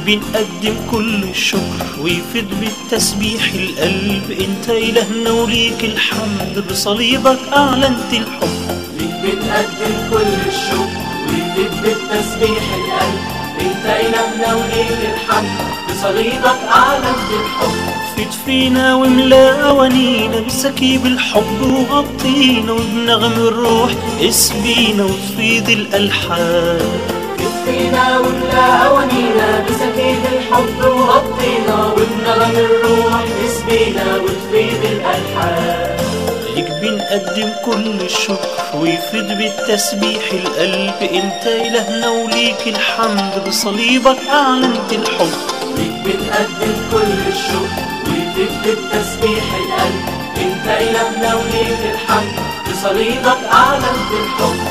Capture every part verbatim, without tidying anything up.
بنقدم كل الشكر ويفيد بالتسبيح القلب. انت إلهنا وليك الحمد، بصليبك أعلنت الحب. ليك بنقدم كل الشكر ويفيد بالتسبيح القلب. انت إلهنا وليك الحمد، بصليبك أعلنت الحب. فيد فينا واملا أوانينا بسكيب الحب وغطينا، وبنغم الروح اسبينا وتفيض الألحان. فينا واملا أوانينا بسكيب الحب وغطينا، وبنغم الروح اسبينا وتفيض الألحان. ليك بنقدم كل الشكر ويفيد بالتسبيح القلب. انت إلهنا وليك الحمد، بصليبك أعلنت الحب. ليك بنقدم كل الشكر ويفيد بالتسبيح القلب. انت إلهنا وليك الحمد، بصليبك أعلنت الحب.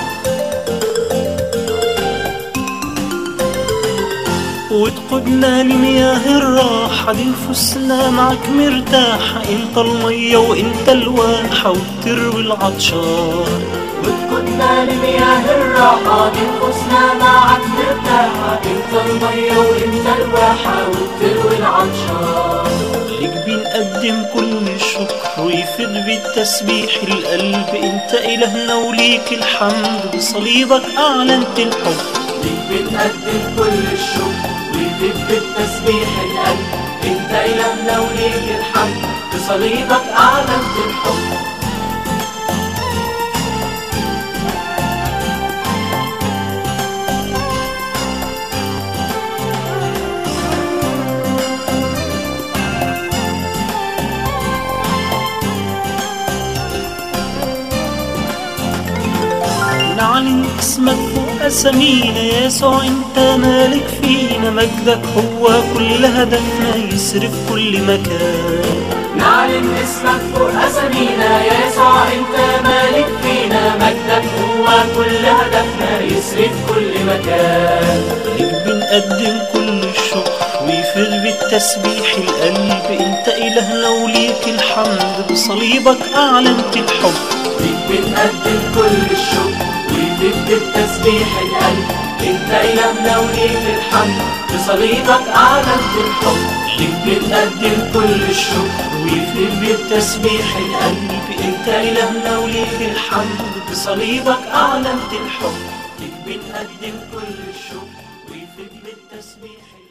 وتقودنا لمياه الراحة، دي نفوسنا معك مرتاحة. انت المية وانت الواحة وبتروي العطشان. وتقودنا لمياه الراحة، دي نفوسنا معك مرتاحة. انت المية وانت الواحة وبتروي العطشان. ليك بنقدم كل الشكر ويفيد بالتسبيح القلب. انت إلهنا وليك الحمد، بصليبك أعلنت الحب. ليك بنقدم كل الشكر ويفيد بالتسبيح القلب. انت إلهنا وليك الحمد، بصليبك أعلنت الحب. نعلن اسمك فوق أسامينا، يسوع انت مالك فينا. مجدك هو كل هدفنا، يسري في كل مكان. نعلن اسمك فوق أسامينا، يسوع انت مالك فينا. مجدك هو كل هدفنا، يسري في كل مكان. ليك بنقدم كل الشكر ويفيد بالتسبيح القلب. انت إلهنا وليك الحمد، بصليبك أعلنت الحب. ليك بنقدم كل الشكر ويفيد بالتسبيح القلب. انت إلهنا وليك الحمد، بصليبك أعلنت الحب. ليك بنقدم كل الشكر ويفيد بالتسبيح القلب. انت إلهنا وليك الحمد، بصليبك أعلنت الحب. ليك بنقدم كل الشكر ويفيد بالتسبيح القلب.